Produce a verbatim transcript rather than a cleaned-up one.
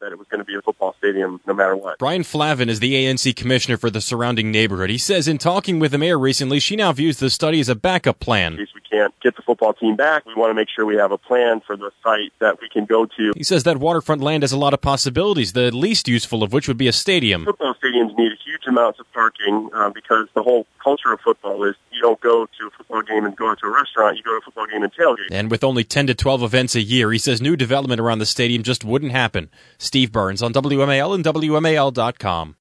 that it was going to be a football stadium no matter what. Brian Flavin is the A N C commissioner for the surrounding neighborhood. He says in talking with the mayor recently, she now views the study as a backup plan. In case we can't get the football team back, we want to make sure we have a plan for the site that we can go to. He says that waterfront land has a lot of possibilities, the least useful of which would be a stadium. Football stadiums need huge amounts of parking uh, because the whole culture of football is you don't go to a football game and go out to a restaurant, you go to a football game and tailgate. And with only ten to twelve events a year, he says new development around the stadium just wouldn't happen. Steve Burns on W M A L and W M A L dot com.